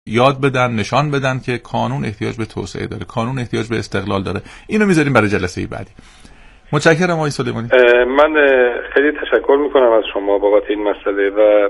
یاد بدن، نشان بدن که کانون احتیاج به توسعه داره، کانون احتیاج به استقلال داره. اینو میذاریم برای جلسه بعدی. متشکرم آقای سلیمانی. من خیلی تشکر میکنم از شما بابت این مسئله و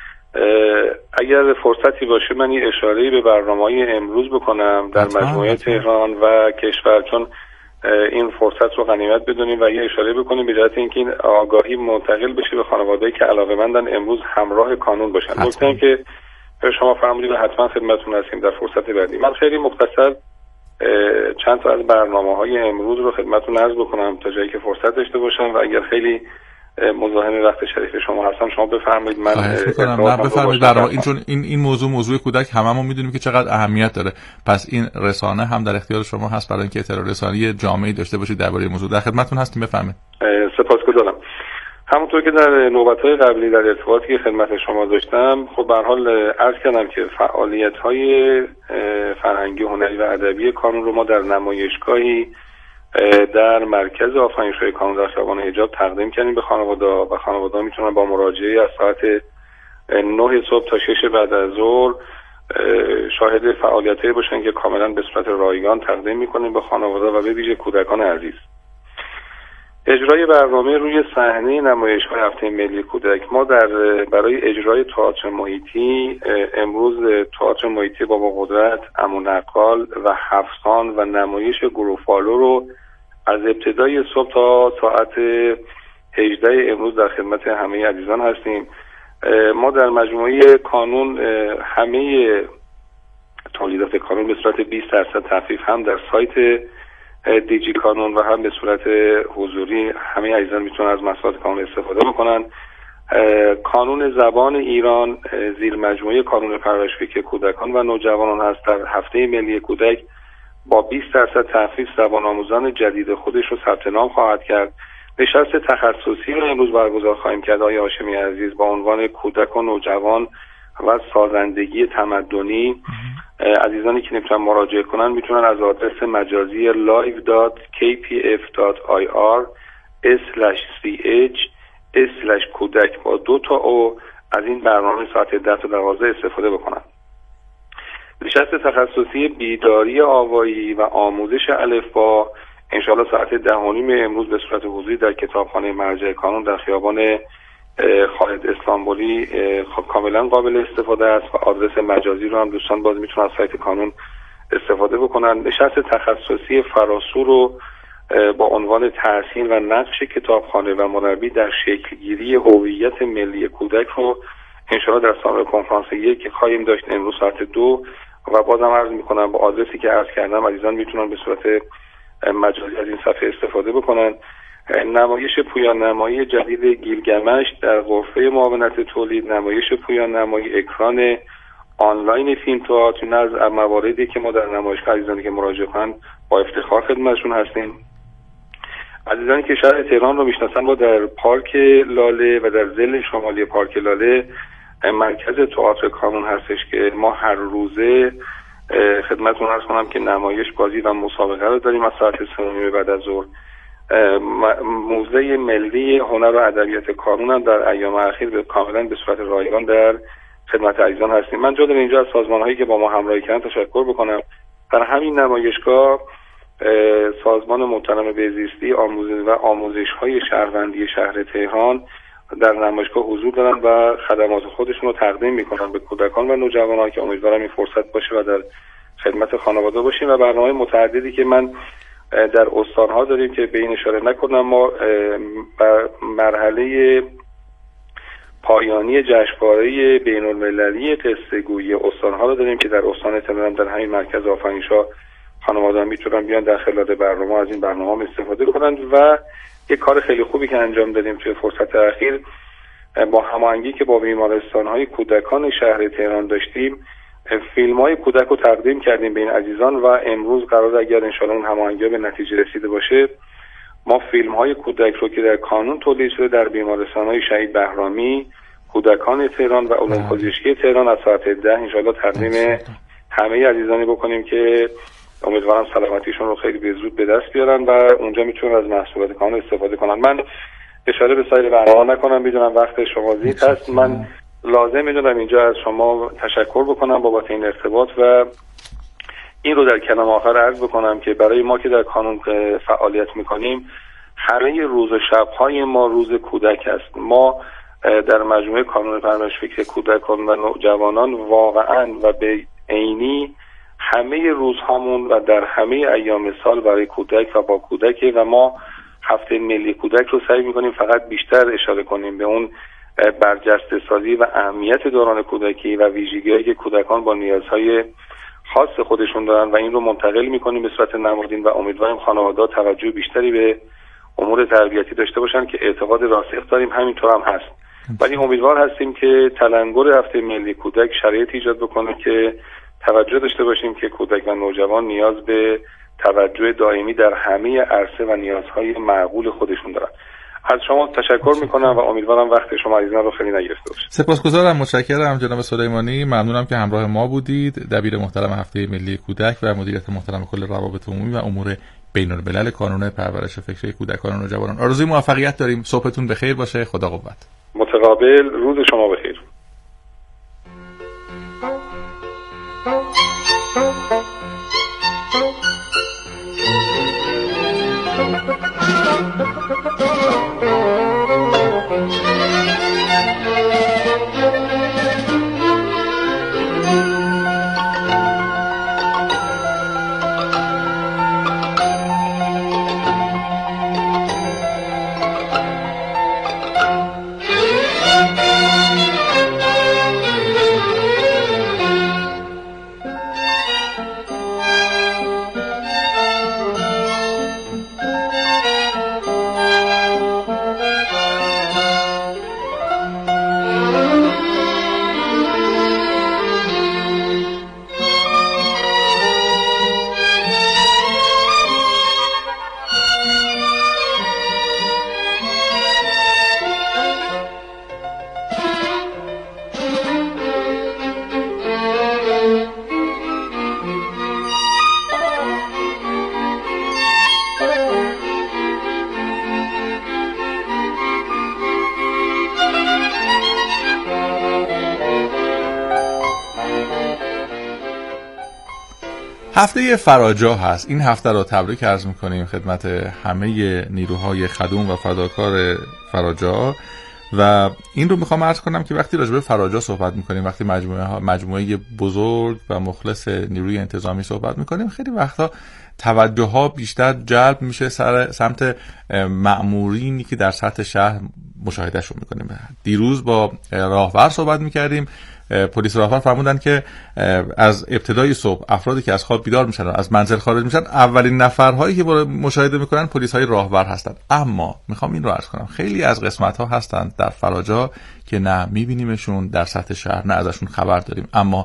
اگر فرصتی باشه من این اشاره‌ای به برنامه‌های امروز بکنم در مجموعه تهران و کشور، چون این فرصت رو غنیمت بدونیم و یه اشاره بکنیم به جهت اینکه این آگاهی منتقل بشه به خانواده‌ای که علاقه‌مندن امروز همراه کانون باشن. گفتم که شما فرمودید و حتما خدمتتون هستیم در فرصت بعدی. من خیلی مختصر چند تا از برنامه‌های امروز رو خدمتتون عرض بکنم تا جایی که فرصت داشته باشم و اگر خیلی مزاحم وقت شریف شما هستم شما بفرمایید. من بفرمایید. برای این چون این موضوع کودک هممون میدونیم که چقدر اهمیت داره، پس این رسانه هم در اختیار شما هست برای اینکه اطلاع رسانی جامعی داشته باشید درباره موضوع. در خدمتتون هستیم، بفرمایید. سپاسگزارم. همونطور که در نوبت‌های قبلی در ارتباطی که خدمت شما داشتم، خب به هر حال عرض کردم که فعالیت‌های فرهنگی، هنری و ادبی کانون رو ما در نمایشگاهی در مرکز آفرینش‌های کانون در خیابان حجاب تقدیم کردیم به خانواده‌ها و خانواده‌ها میتونن با مراجعه از ساعت 9 صبح تا 6 بعد از ظهر شاهد فعالیت‌هایی باشن که کاملا به صورت رایگان تقدیم می‌کنیم به خانواده‌ها و به ویژه کودکان عزیز. اجرای برنامه روی صحنه نمایش‌های هفته ملی کودک، ما برای اجرای تئاتر محیطی امروز تئاتر محیطی بابا قدرت، عمو نقال و حفصان و نمایش گروفالو رو از ابتدای صبح تا ساعت 18 امروز در خدمت همه عزیزان هستیم. ما در مجموعه کانون همه تولیدات کانون به صورت 20% تخفیف هم در سایت دیجی کانون و هم به صورت حضوری همه عزیزان میتونن از محصولات کانون استفاده بکنن. کانون زبان ایران زیر مجموعه کانون پرورش‌فکر کودکان و نوجوانان هست. در هفته ملی کودک با 20% تخفیف زبان آموزان جدید خودش رو ثبت نام خواهد کرد. نشست تخصصی رو امروز برگزار خواهیم کرد آقای هاشمی عزیز با عنوان کودک و نوجوان و سازندگی تمدنی. عزیزانی که نمیتونن مراجعه کنن میتونن از آدرس مجازی live.kpf.ir/ch/کودک با 2 تا او از این برنامه ساعت 10 تا 12 استفاده بکنن. نشست تخصصی بیداری آوایی و آموزش الفبا انشاءالله ساعت 10:30 امروز به صورت حضوری در کتابخانه مرجع کانون در خیابان خالد استانبولی کاملا قابل استفاده است و آدرس مجازی رو هم دوستان باز میتونن از سایت کانون استفاده بکنن. نشست تخصصی فراسو رو با عنوان تحسین و نقش کتابخانه و مربی در شکلگیری هویت ملی کودک رو انشاءالله در سالن کنفرانس 1 که خواهیم داشت امروز ساعت 2 و بازم عرض میکنم با آدرسی که عرض کردم عزیزان میتونن به صورت مجازی از این صفحه استفاده بکنن. نمایش پویان نمایی جدید گیلگمش در غرفه معاونت تولید، نمایش پویان نمایی اکران آنلاین فیلم تئاتر، این از مواردی که ما در نمایشگاه عزیزانی که مراجعه کنن با افتخار خدمتشون هستیم. عزیزانی که شهر تهران رو میشناسن ما در پارک لاله و در ضلع شمالی پارک لاله مرکز تئاتر کانون هستش که ما هر روزه خدمتتون عرض کنم که نمایش بازی و مسابقه رو داریم از ساعت 3:30 بعد از ظهر. موزه ملی هنر و ادبیات کانون هم در ایام اخیر به کاملا به صورت رایگان در خدمت عزیزان هستیم. من جا دارم اینجا از سازمان‌هایی که با ما همراهی کردن تشکر بکنم. در همین نمایشگاه سازمان محترم بهزیستی آموزش‌های شهروندی شهر تهران در نمایشگاه حضور دارن و خدمات خودشون رو تقدیم میکنن به کودکان و نوجوانان که امیدوارم این فرصت باشه و در خدمت خانواده باشیم. و برنامه متعددی که من در استان‌ها داریم که به این اشاره نکنم، ما مرحله پایانی جشنواره بین‌المللی قصه‌گویی استان‌ها رو داریم که در استان تهران در همین مرکز آفرینشاه خانواده‌ها میتونن بیان در خلال برنامه از این برنامه استفاده کنند. و یک کار خیلی خوبی که انجام دادیم توی فرصت اخیر با هماهنگی که با بیمارستان‌های کودکان شهر تهران داشتیم فیلم‌های کودک رو تقدیم کردیم به این عزیزان و امروز قرار اگر انشاءالله اون هماهنگی به نتیجه رسیده باشه ما فیلم‌های کودک رو که در کانون تولید شده در بیمارستان‌های شهید بهرامی، کودکان تهران و علوم پزشکی تهران از ساعت 10 انشاءالله تقدیم همه عزیزانی بکنیم که امیدوارم سلامتیشون رو خیلی به زود به دست بیارن و اونجا میتونن از محصولات کانون استفاده کنن. من اشاره به سایر برنامه نکنم، میدونم وقت شما زیاد هست. من لازم میدونم اینجا از شما تشکر بکنم بابت این ارتباط و این رو در کلام آخر عرض بکنم که برای ما که در کانون فعالیت میکنیم همه روز و شبهای ما روز کودک است. ما در مجموعه کانون پرورش فکر کودکان و نوجوانان واقعا و به عینی همه روزهامون و در همه ایام سال برای کودک و با کودک و ما هفته ملی کودک رو سعی میکنیم فقط بیشتر اشاره کنیم به اون برجسته سازی و اهمیت دوران کودکی و ویژگی‌هایی که کودکان با نیازهای خاص خودشون دارن و این رو منتقل میکنیم به صورت نمادین و امیدواریم خانواده‌ها توجه بیشتری به امور تربیتی داشته باشن که اعتقاد راسخ داریم همینطور هم هست. ولی امیدوار هستیم که تلنگر هفته ملی کودک شرایط ایجاد بکنه که توجه داشته باشیم که کودک و نوجوان نیاز به توجه دائمی در همه عرصه و نیازهای معقول خودشون دارن. از شما تشکر میکنم و امیدوارم وقت شما عزیزان رو خیلی نگرفته باشه. سپاسگزارم، متشکرم جناب سلیمانی، ممنونم که همراه ما بودید. دبیر محترم هفته ملی کودک و مدیریت محترم کل روابط عمومی و امور بین‌الملل کانون پرورش فکری کودکان و نوجوانان. آرزوی موفقیت داریم. صبحتون بخیر باشه. خدا قوت. متقابل. روز شما بخیر. هفته فراجا هست. این هفته رو تبریک عرض می‌کنیم خدمت همه نیروهای خدوم و فداکار فراجا و این رو میخوام عرض کنم که وقتی راجع به فراجا صحبت می‌کنیم، وقتی مجموعه بزرگ و مخلص نیروی انتظامی صحبت می‌کنیم، خیلی وقتا توجه ها بیشتر جلب میشه سمت مأمورینی که در سطح شهر مشاهدهشون می‌کنیم. دیروز با راهبر صحبت می‌کردیم. پلیس راهبر فرمودن که از ابتدای صبح افرادی که از خواب بیدار میشن و از منزل خارج میشن اولین نفرهایی که مشاهده میکنن پلیس های راهبر هستن. اما میخوام این رو عرض کنم خیلی از قسمت ها هستن در فراجا که نه میبینیمشون در سطح شهر نه ازشون خبر داریم، اما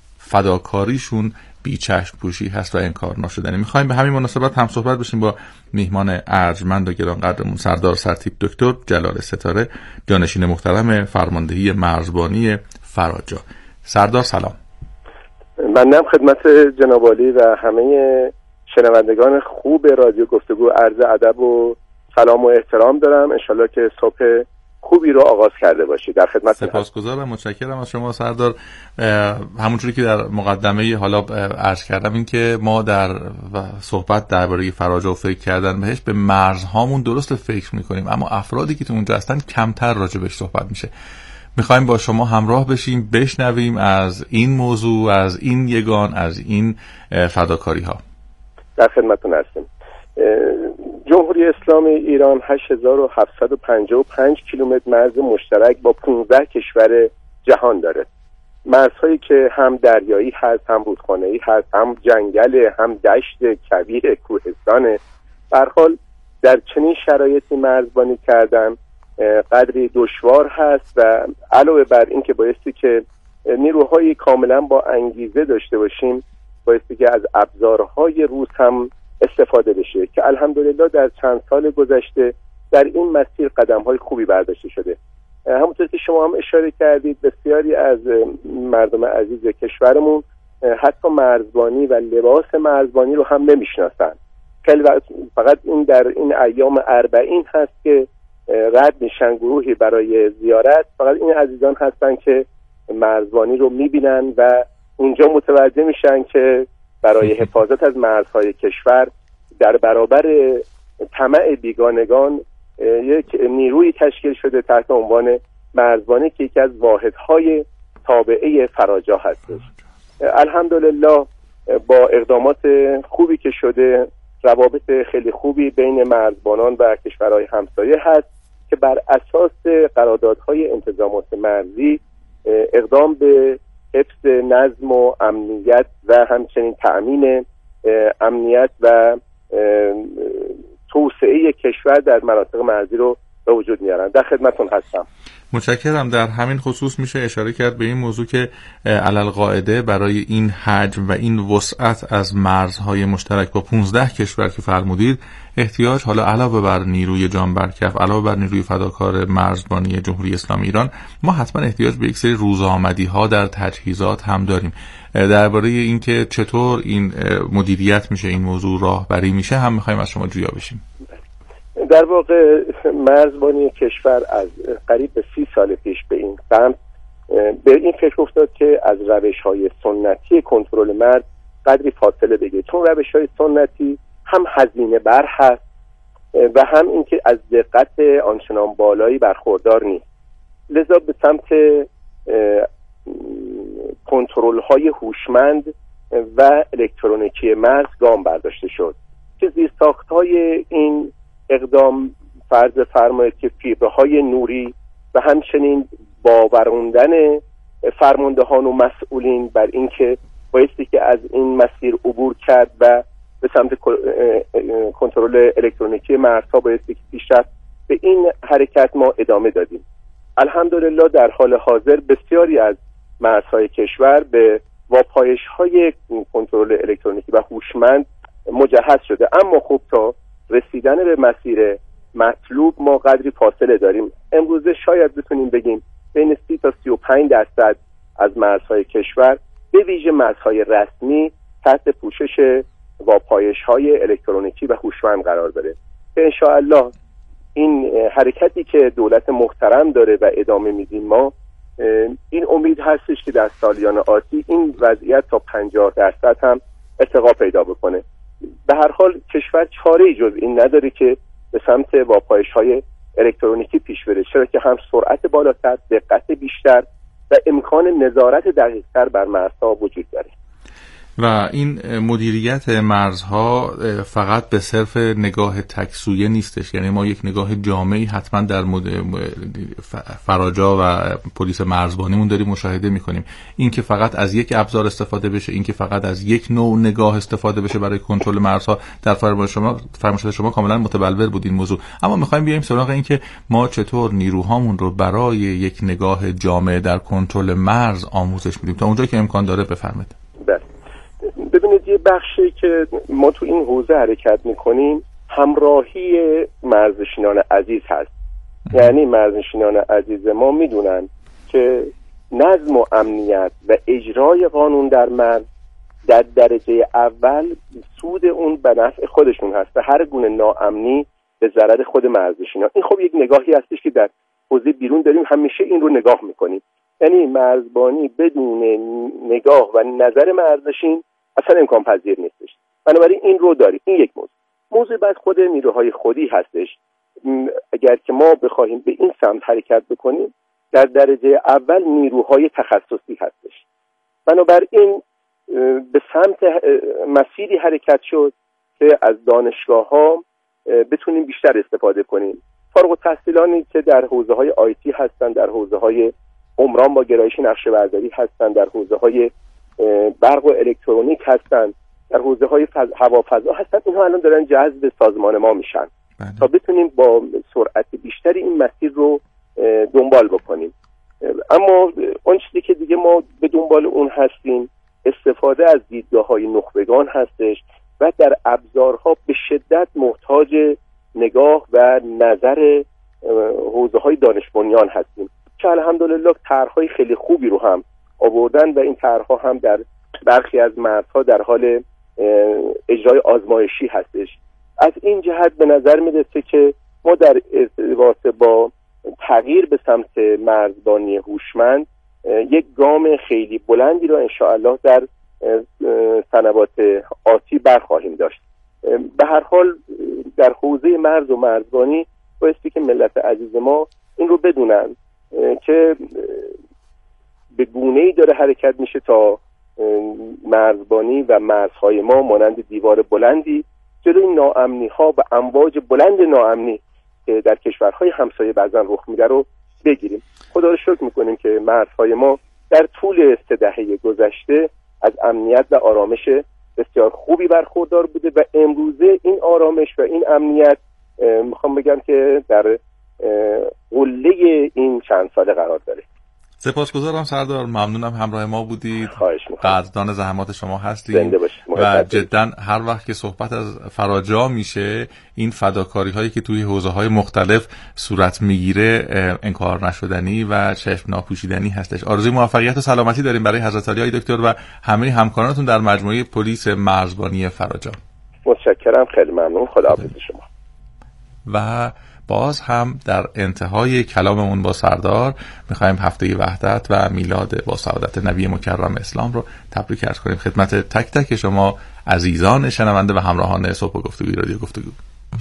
فداکاریشون بیچشم پوشی هست و انکار ناشدنی. میخوایم به همین مناسبت هم صحبت بشیم با میهمان ارجمند و گرانقدرمون سردار سرتیپ دکتر جلال ستاره، جانشین محترم فرماندهی مرزبانی فراجا. سردار سلام. منم خدمت جناب عالی و همه شنوندگان خوب رادیو گفتگو عرض ادب و سلام و احترام دارم. انشالله که صبح خوبی رو آغاز کرده باشید. در خدمت سپاسگزارم، متشکرم از شما سردار. همونجوری که در مقدمه حالا عرض کردم این که ما در صحبت درباره فراجا و فکر کردن بهش به مرزهامون درست فکر میکنیم، اما افرادی که تو اونجا هستن کمتر راجبش صحبت میشه. میخوایم با شما همراه بشیم، بشنویم از این موضوع، از این یگان، از این فداکاری ها. در خدمتتون هستیم. جمهوری اسلامی ایران 8755 کیلومتر مرز مشترک با 15 کشور جهان داره. مرزهایی که هم دریایی هست، هم رودخانه‌ای هست، هم جنگل، هم دشت کویر، کوهستان. به هر حال در چنین شرایطی مرزبانی کردن قدری دشوار هست و علاوه بر این که بایستی که نیروهای کاملا با انگیزه داشته باشیم، بایستی که از ابزارهای روز هم استفاده بشه که الحمدلله در چند سال گذشته در این مسیر قدم‌های خوبی برداشته شده. همونطور که شما هم اشاره کردید بسیاری از مردم عزیز کشورمون حتی مرزبانی و لباس مرزبانی رو هم نمیشناسن. فقط این در این ایام 40 هست که رد میشن گروهی برای زیارت، فقط این عزیزان هستن که مرزبانی رو میبینن و اونجا متوجه میشن که برای حفاظت از مرزهای کشور در برابر طمع بیگانگان یک نیروی تشکیل شده تحت عنوان مرزبانی که یکی از واحدهای تابعه فراجا هستش. الحمدلله با اقدامات خوبی که شده روابط خیلی خوبی بین مرزبانان و کشورهای همسایه هست که بر اساس قراردادهای انتظامات مرزی اقدام به حفظ نظم و امنیت و همچنین تأمین امنیت و توسعه کشور در مناطق مرزی رو به وجود میارن. در خدمتون هستم. متشکرم. در همین خصوص میشه اشاره کرد به این موضوع که علالقاعده برای این حجم و این وسعت از مرزهای مشترک با 15 کشور که فرمودید احتیاج حالا علاوه بر نیروی جانبرکف، علاوه بر نیروی فداکار مرزبانی جمهوری اسلامی ایران، ما حتما احتیاج به یک سری روزآمدی‌ها در تجهیزات هم داریم. درباره اینکه چطور این مدیریت میشه، این موضوع راهبری میشه، هم می‌خوایم از شما جویا بشیم. در واقع مرزبانی کشور از قریب به 30 سال پیش به این سمت به این فکر افتاد که از روش‌های سنتی کنترل مرز قدری فاصله بگیره، چون روش‌های سنتی هم هزینه بر هست و هم اینکه از دقت آنچنان بالایی برخوردار نیست. لذا به سمت کنترل‌های هوشمند و الکترونیکی مرز گام برداشته شد که زیرساخت‌های این اقدام فرض فرمایید که فیبرهای نوری و همچنین باوروندن فرماندهان و مسئولین بر اینکه بایستی که از این مسیر عبور کرد و به سمت کنترل الکترونیکی مرزها بایستی که پیش رفت، به این حرکت ما ادامه دادیم. الحمدلله در حال حاضر بسیاری از مرزهای کشور به واپایش‌های کنترل الکترونیکی و هوشمند مجهز شده، اما خب تا رسیدن به مسیر مطلوب ما قدری فاصله داریم. امروزه شاید بتونیم بگیم بین 30 تا 35% از مرزهای کشور به ویژه مرزهای رسمی تحت پوشش واپایش‌های الکترونیکی و هوشمند قرار داره که انشاءالله این حرکتی که دولت محترم داره و ادامه میدیم ما، این امید هستش که در سالیان آتی این وضعیت تا 50% هم ارتقا پیدا بکنه. به هر حال کشور چاره‌ای جز این نداره که به سمت واپایش‌های الکترونیکی پیش بره، چرا که هم سرعت بالاتر، دقت بیشتر و امکان نظارت دقیق‌تر بر مرزها وجود داره. و این مدیریت مرزها فقط به صرف نگاه تکسویه نیستش، یعنی ما یک نگاه جامعی حتما در فراجا و پلیس مرزبانیمون داریم مشاهده میکنیم. این که فقط از یک ابزار استفاده بشه، این که فقط از یک نوع نگاه استفاده بشه برای کنترل مرزها، در فرمایشات شما کاملا متبلور بود این موضوع. اما میخوایم بیایم سراغ این که ما چطور نیروهامون رو برای یک نگاه جامع در کنترل مرز آموزش میدیم. تا اونجایی که امکان داره بفرمایید. ببینید یه بخشی که ما تو این حوزه حرکت میکنیم همراهی مرزنشینان عزیز هست. یعنی مرزنشینان عزیز ما میدونن که نظم و امنیت و اجرای قانون در مرز در درجه اول سود اون به نفع خودشون هست و هر گونه ناامنی به ضرر خود مرزنشینان. این خب یک نگاهی هستش که در حوزه بیرون داریم، همیشه این رو نگاه میکنیم. یعنی مرزبانی بدون نگاه و نظر مرزنشین اصلا امکان پذیر نیستش. بنابراین این رو داریم. این یک موضوع بعد خود نیروهای خودی هستش. اگر که ما بخواهیم به این سمت حرکت بکنیم، در درجه اول نیروهای تخصصی هستش. بنابراین به سمت مسیری حرکت شد که از دانشگاه‌ها بتونیم بیشتر استفاده کنیم. فارغ التحصیلانی که در حوزه‌های آیتی هستن، در حوزه‌های عمران با گرایش نقشه‌برداری هستن، در حوزه‌های برق و الکترونیک هستن، در حوزه‌های هوافضا هستن، اینها الان دارن جذب سازمان ما میشن تا بتونیم با سرعت بیشتری این مسیر رو دنبال بکنیم. اما اون چیزی که دیگه ما به دنبال اون هستیم استفاده از دیدگاه‌های نخبگان هستش و در ابزارها به شدت محتاج نگاه و نظر حوزه‌های دانش بنیان هستیم که الحمدلله طرح‌های خیلی خوبی رو هم آوردن و این طرح‌ها هم در برخی از مرزها در حال اجرای آزمایشی هستش. از این جهت به نظر میرسه که ما در ارتباط با تغییر به سمت مرزبانی هوشمند یک گام خیلی بلندی رو انشاءالله در سنوات آتی برخواهیم داشت. به هر حال در حوزه مرز و مرزبانی بایستی که ملت عزیز ما این رو بدونن که به گونه‌ای داره حرکت میشه تا مرزبانی و مرزهای ما مانند دیوار بلندی جلوی ناامنی‌ها و امواج بلند ناامنی که در کشورهای همسایه بعضا رخ میده رو بگیریم. خدا رو شکر میکنیم که مرزهای ما در طول 3 دهه گذشته از امنیت و آرامش بسیار خوبی برخوردار بوده و امروزه این آرامش و این امنیت میخوام بگم که در قله این چند ساله قرار داره. سپاسگزارم سردار، ممنونم همراه ما بودید. قدردان زحمات شما هستیم و جدا هر وقت که صحبت از فراجا میشه این فداکاری هایی که توی حوزه های مختلف صورت میگیره انکار نشدنی و چشم ناپوشیدنی هستش. آرزوی موفقیت و سلامتی داریم برای حضرت عالی دکتر و همه همکارانتون در مجموعه پلیس مرزبانی فراجا. متشکرم، خیلی ممنون. خداحافظ شما. و باز هم در انتهای کلاممون با سردار میخوایم هفته وحدت و میلاد با سعادت نبی مکرم اسلام رو تبریک عرض کنیم خدمت تک تک شما عزیزان شنونده و همراهان صبح و گفتگوی رادیو گفتگو.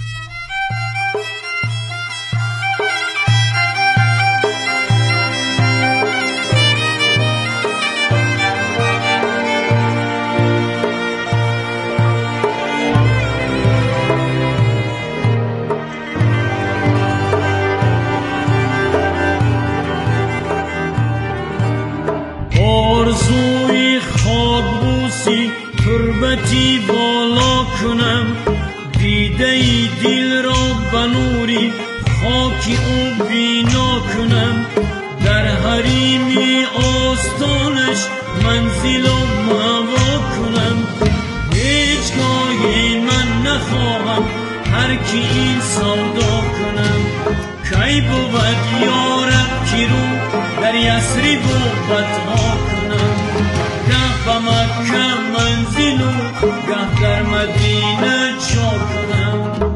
آرزوی خاکبوسی تربتی بالا کنم، دیده ای دل را بنوری خاکی او بینا کنم، در حریمی آستانش منزل و موا کنم، هیچگاهی من نخواهم هر کی این سودا کنم، کی بود یارب کی رو در یسری بوبتها کنم، گه به مکه منزل و گه در مدینه جا کنم.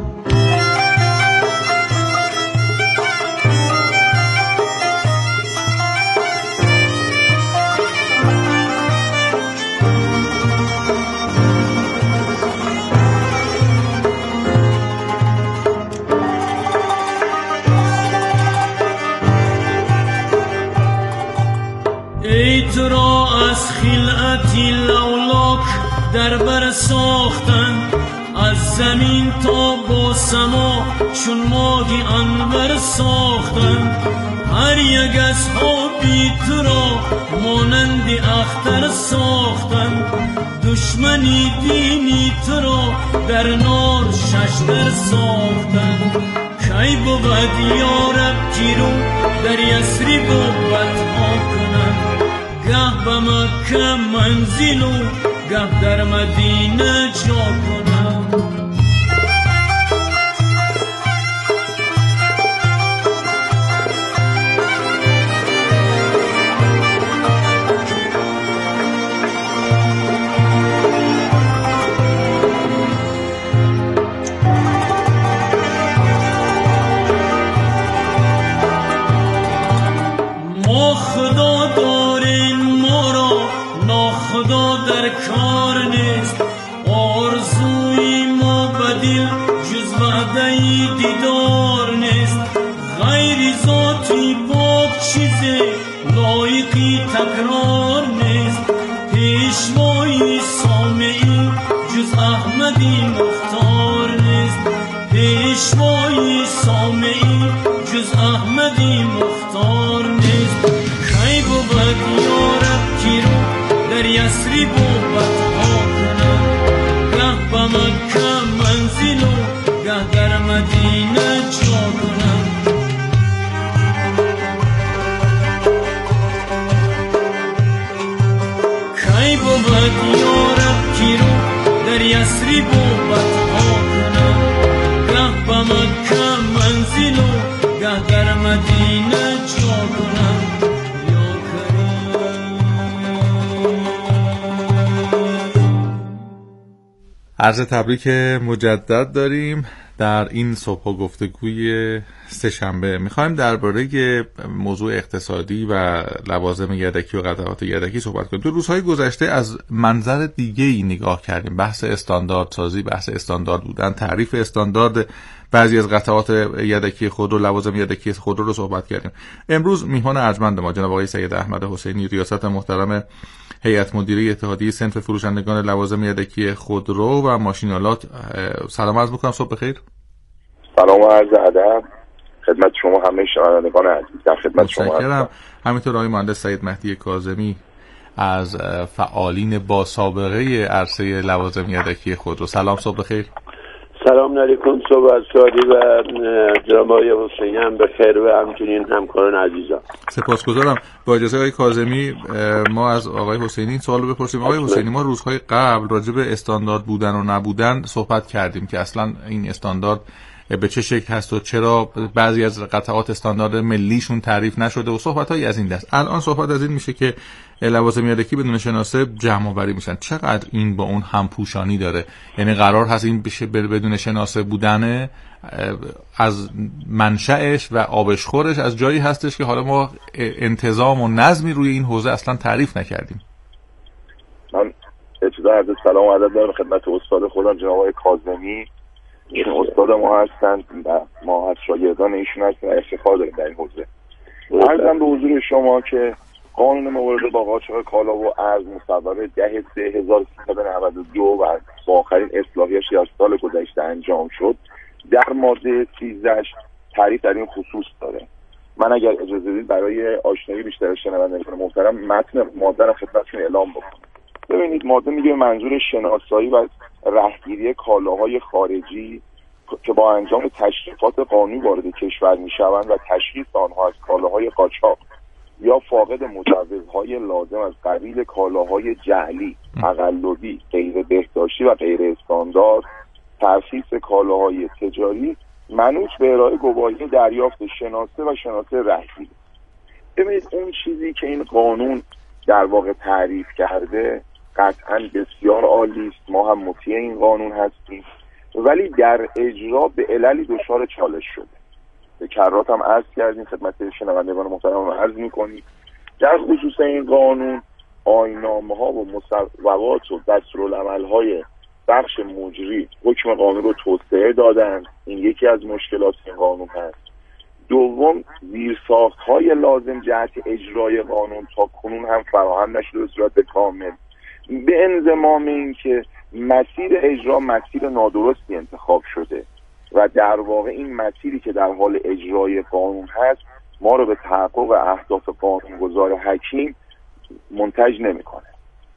ای تو را از خلعتی لولاک در بر ساختن، از زمین تا با سما چون ماهی انور ساختن، هر یک از بی تو را مانند اختر ساختن، دشمنی دینی تو را در نار ششدر ساختن، کی بود یارب کی رو در یسری بوبتها کنم، گه به مکه منزل و گه در مدینه جا کنم. ما خدا داریم ما را ناخدا در کار نیست، آرزوی ما بدل جز وعده دیدار نیست، غیر ذاتی پاک چیزی لایقی تکرار نیست، پیشوای سامعی جز احمدی مختار نیست، پیشوای سامعی جز احمدی مختار نیست، کی بود یارب کی رو در یسری بوبتها کنم، گه به مکه منزل و گه در مدینه جا کنم. کی بود یارب کی رو در یسری بوبتها کنم، گه به مکه منزل و گه در مدینه جا کنم. عرض تبریک مجدد داریم در این صبح گفتگوی سه‌شنبه میخوایم درباره موضوع اقتصادی و لوازم یدکی و قطعات یدکی صحبت کنیم. تو روزهای گذشته از منظر دیگه‌ای نگاه کردیم، بحث استاندارد سازی، بحث استاندارد بودن، تعریف استاندارد بعضی از قطعات یدکی خودرو، لوازم یدکی خودرو رو صحبت کردیم. امروز میهمان ارجمند ما جناب آقای سید احمد حسینی، ریاست محترم هیئت مدیره اتحادیه صنف فروشندگان لوازم یدکی خودرو و ماشین‌آلات. سلام عرض می‌کنم، صبح بخیر. سلام و عرض ادب خدمت شما همه شنوندگان عزیز. در خدمت شما هستم. همینطور آقای مهندس سید مهدی کاظمی از فعالین با سابقه عرصه لوازم یدکی خودرو. سلام، صبح بخیر. سلام علیکم، صبح از سعادی و جناب آقای حسینی هم بخیر و همچنین همکاران عزیزم. سپاسگزارم. با اجازه آقای کاظمی ما از آقای حسینی این سوال رو بپرسیم. آقای حسینی، ما روزهای قبل راجع به استاندارد بودن و نبودن صحبت کردیم که اصلا این استاندارد به چه شکل هست و چرا بعضی از قطعات استاندارد ملیشون تعریف نشده و صحبت‌هایی از این دست. الان صحبت از این میشه که لوازم یدکی بدون شناسه جمع آوری میشن. چقدر این با اون همپوشانی داره؟ یعنی قرار هست این بشه بدون شناسه بودنه از منشأش و آبشخورش از جایی هستش که حالا ما انتظام و نظمی روی این حوزه اصلا تعریف نکردیم. من ابتدا عرض سلام و ادب دارم خدمت استاد خودم جناب آقای کاظمی. ایشون استاد ما هستند و ما از شاگردان ایشون هستیم و افتخار داریم در این حوزه. عرضم به حضور شما که قانون مبارزه با قاچاق کالا و ارز مصوب 10/3392 و با آخرین اصلاحیه‌اش از سال گذشته انجام شد در ماده 13 تعریف در این خصوص داره. من اگر اجازه بدید برای آشنایی بیشتر شنوندگان محترم متن ماده را خدمتتون اعلام بکنم. ببینید ماده میگه منظور شناسایی و رهگیری کالاهای خارجی که با انجام تشریفات قانونی وارد کشور میشوند و تشخیص آنها از کالاهای قاچاق یا فاقد مجوزهای لازم از قبیل کالاهای جعلی، تقلبی، غیر بهداشتی و غیر استاندارد، ترخیص کالاهای تجاری منوط به ارائه گواهی دریافت شناسه و شناسه رهگیری. ببینید اون چیزی که این قانون در واقع تعریف کرده قطعاً بسیار عالی است، ما هم مطیع این قانون هستیم، ولی در اجرا به عللی دچار چالش شده. به کرات هم عرض کردیم خدمت شنوندگان محترم عرض می‌کنیم در خصوص این قانون آیین‌نامه‌ها و مصوبات و دستورالعمل‌های بخش مجری حکم قانون رو توسعه دادن. این یکی از مشکلات این قانون هست. دوم، زیرساخت‌های لازم جهت اجرای قانون تا کنون هم فراهم نشده به صورت کامل، به انضمام این که مسیر اجرا مسیر نادرستی انتخاب شده و در واقع این مسیری که در حال اجرای قانون هست ما رو به تحقق اهداف قانونگذار حکیم منتج نمیکنه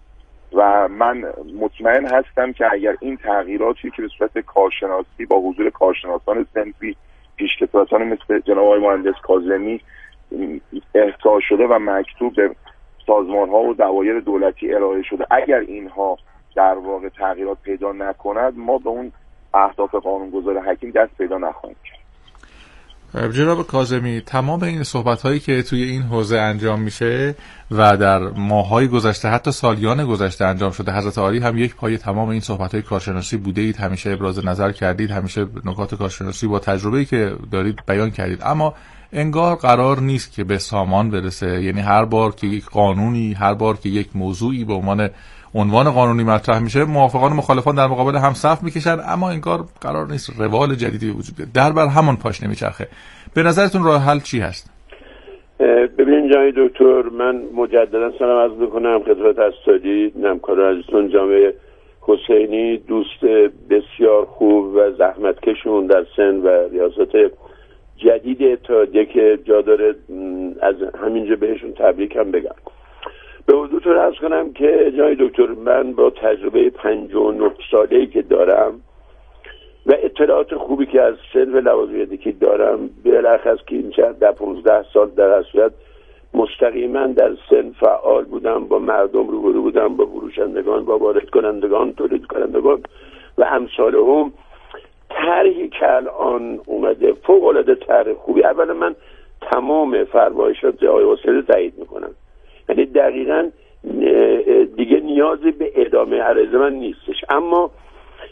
و من مطمئن هستم که اگر این تغییراتی که به صورت کارشناسی با حضور کارشناسان صنفی پیشکسوتان مثل جناب آقای مهندس کاظمی احضار شده و مکتوب به سازمان‌ها و دوایر دولتی ارائه شده، اگر اینها در واقع تغییرات پیدا نکند ما به اون اهداف قانونگذار حکیم دست پیدا نخواهیم کرد. جناب کاظمی، تمام این صحبت‌هایی که توی این حوزه انجام میشه و در ماه‌های گذشته حتی سالیان گذشته انجام شده، حضرت عالی هم یک پای تمام این صحبت‌های کارشناسی بوده اید، همیشه ابراز نظر کردید، همیشه نکات کارشناسی با تجربه‌ای که دارید بیان کردید، اما انگار قرار نیست که به سامان برسه. یعنی هر بار که یک قانونی، هر بار که یک موضوعی به عنوان قانونی مطرح میشه، موافقان و مخالفان در مقابل هم صف میکشن، اما انگار قرار نیست روال جدیدی وجود بیاد، در بر همون پاش نمیچرخه. به نظرتون راه حل چی هست؟ ببینید جناب دکتر، من مجددا سلام عرض میکنم خدمت اساتید، همکار عزیزتون جناب حسینی، دوست بسیار خوب و زحمتکشون در سن و ریاست جدید اتحادیه که جا داره از همینجا بهشون تبریک هم بگم. به حضورتون عرض کنم که جناب دکتر، من با تجربه 59 ساله‌ای که دارم و اطلاعات خوبی که از صنف لوازم یدکی دارم، بالاخص که این چند 15 سال در اصلیت مستقیما در صنف فعال بودم، با مردم روبرو بودم، با فروشندگان، با وارد کنندگان، تولید کنندگان و امثالهم. طرحی که الان اومده فوق العاده طرح خوبی. اولا من تمام فرمایشات آقای حسینی تایید میکنم، یعنی دقیقاً دیگه نیازی به ادامه عرض من نیستش، اما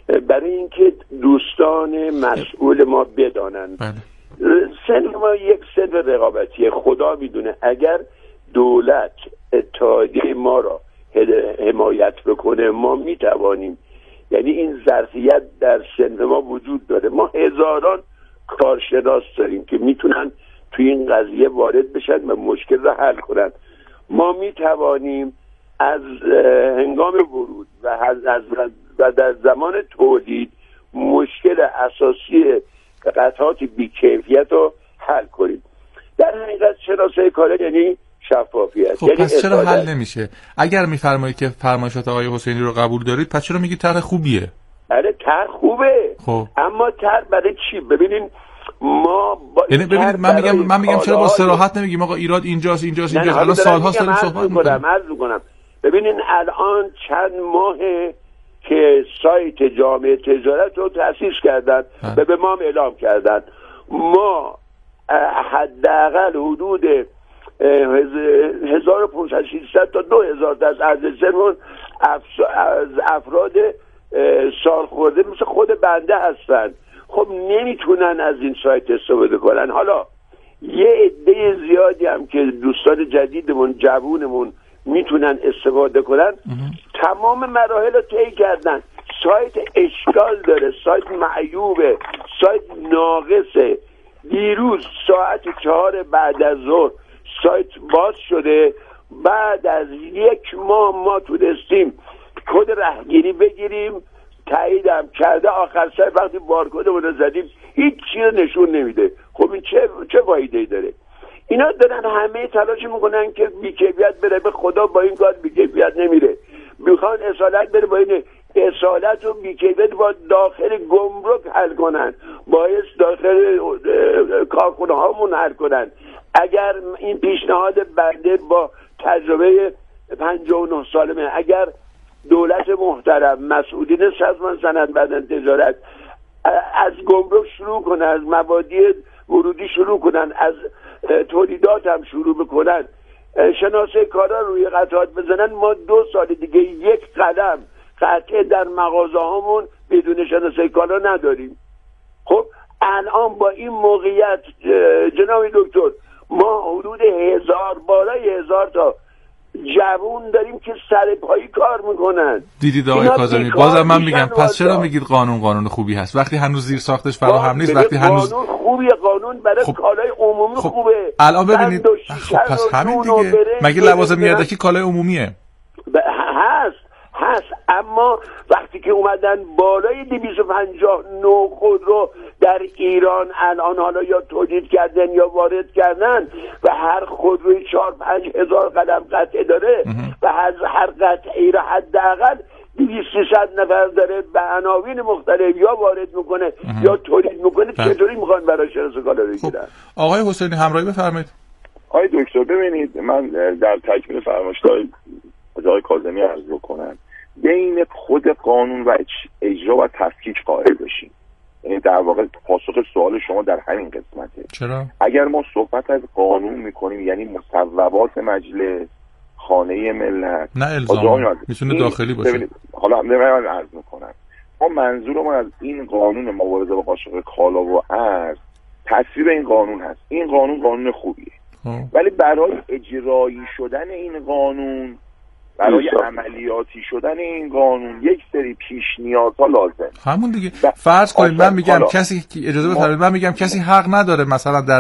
برای اینکه دوستان مسئول ما بدانند صنف ما یک صنف رقابتیه. خدا میدونه اگر دولت اتحادیه ما را حمایت بکنه ما میتوانیم، یعنی این ظرفیت در صنف ما وجود داره. ما هزاران کارشناس داریم که میتونن توی این قضیه وارد بشن و مشکل را حل کنن. ما میتوانیم از هنگام ورود و در زمان تولید مشکل اساسی قطعات بی‌کیفیت رو حل کنیم. در حقیقت شناسایی کار یعنی شفافیت. خب پس چرا حل نمیشه؟ اگر میفرمایید که فرمایشات آقای حسینی رو قبول دارید، پس چرا میگید طرح خوبیه؟ آره طرح خوبه. خب اما طرح برای چی؟ ببینین ما یعنی ببینید من میگم چرا با صراحت نمیگیم آقا ایراد اینجاست الان سال‌هاست داریم صحبت می‌کنیم. ببینین الان چند ماهه که سایت جامعه تجارت رو تأسیس کردن و به ما هم اعلام کردن. ما حداقل حدود 1500 تا 2000 از ارزشمون از افراد سالخورده مثل خود بنده هستن. خب نمیتونن از این سایت استفاده کنن. حالا یه عده زیادی هم که دوستان جدیدمون جوونمون میتونن استفاده کنن، تمام مراحل رو طی کردن. سایت اشکال داره، سایت معیوبه، سایت ناقصه. دیروز ساعت 4 بعد از ظهر سایت باز شده. بعد از 1 ماه ما تونستیم کد رهگیری بگیریم، تاییدم کرده. آخر سر وقتی بارکدمون رو زدیم هیچ چیز نشون نمیده. خب این چه فایده‌ای داره؟ اینا دارن همه تلاش میکنن که بی‌کیفیت بره. به خدا با این کار بی‌کیفیت نمیره. میخوان اصالت بره، با این اصالت و بی‌کیفیت با داخل گمرک حل کنن، باعث داخل کارخونه هامون حل کنن. اگر این پیشنهاد بنده با تجربه 59 سالمه، اگر دولت محترم مسئولین سازمان صنعت تجارت از گمرک شروع کنن، از مبادی ورودی شروع کنن، از تولیدات هم شروع بکنن، شناسه کارا روی قطعات بزنن، ما 2 سال دیگه 1 قلم قطعه در مغازه هامون بدون شناسه کارا نداریم. خب الان با این موقعیت جناب دکتر ما حدود 1000 بالای 1000 تا جوون داریم که سر پایی کار میکنن. دیدید آقای کاظمی، بازم من میگم پس چرا میگید قانون خوبی هست وقتی هنوز زیر ساختش فراهم نیست؟ وقتی هنوز قانون خوبیه، قانون برای کالای عمومی خوبه. الان ببینید خب پس همین دیگه، مگه لوازم یدکی کالای عمومیه؟ هست اما وقتی که اومدن بالای 259 خودرو در ایران الان حالا یا تولید کردن یا وارد کردن و هر خودروی 4-5 هزار قدم قطعه داره و هر قطعه را حداقل 200-300 نفر داره به عناوین مختلف یا وارد میکنه یا تولید میکنه، چطوری میخوان برای شناسه کالا بگیرن؟ آقای حسینی همراهی بفرمایید. آقای دکتر ببینید، من در تکمیل فرمایشات آقای کاظمی عرض بکنم، بین خود قانون و اجرا و تفکیک قائل بشیم. یعنی در واقع پاسخ سوال شما در همین قسمته. چرا؟ اگر ما صحبت از قانون میکنیم یعنی مصوبات مجلس، خانه ملت، نه الزام میتونه داخلی باشه. حالا من عرض میکنم ما منظورمون از این قانون مبارزه با قاچاق کالا و ارز تصویب این قانون هست. این قانون خوبیه، ولی برای اجرایی شدن این قانون، برای عملیاتی شدن این قانون یک سری پیش نیازها لازم. همون دیگه فرض کنید من میگم کسی اجازه بفرمایید، من میگم کسی حق نداره مثلا در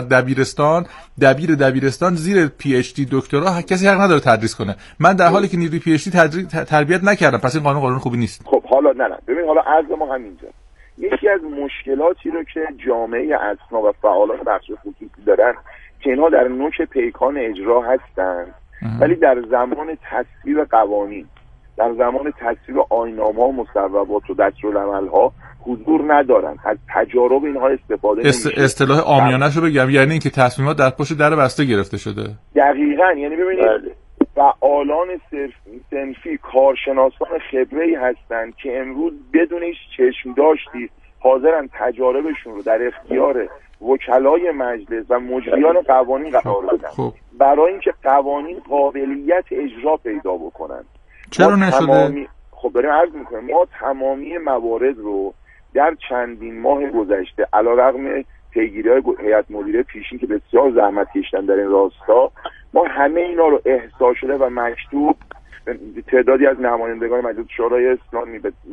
دبیرستان زیر پی اچ دی دکترا کسی حق نداره تدریس کنه. من در حالی که نیروی پی اچ دی تربیت نکردم، پس این قانون خوبی نیست. خب حالا نه ببین، حالا عرض ما همینجا یکی از مشکلاتی رو که جامعه اصناف و فعالان بخش خصوصی دارن که اینها در نوک پیکان اجرا هستن ولی در زمان تصویب قوانین، در زمان تصویب آیین‌نامه‌ها، مصوبات و دستورالعمل‌ها حضور ندارن، از تجارب اینها استفاده نمی‌شه. اصطلاح عامیانه‌شو بگم، یعنی اینکه تصمیمات در پشت در بسته گرفته شده. دقیقاً، یعنی ببینید فعالان صنفی، کارشناسان خبره‌ای هستند که امروز بدون هیچ چشم داشتی حاضرن تجاربشون رو در اختیار وکلای مجلس و مجریان قوانین قرار بدن برای اینکه قوانین قابلیت اجرا پیدا بکنن. چرا نشده؟ خب داریم عرض میکنیم ما تمامی موارد رو در چندین ماه گذشته علیرغم پیگیری‌های هیئت مدیره پیشین که بسیار زحمت کشیدن در این راستا، ما همه اینا رو احصا شده و مکتوب تعدادی از نمایندگان مجلس شورای اسلامی به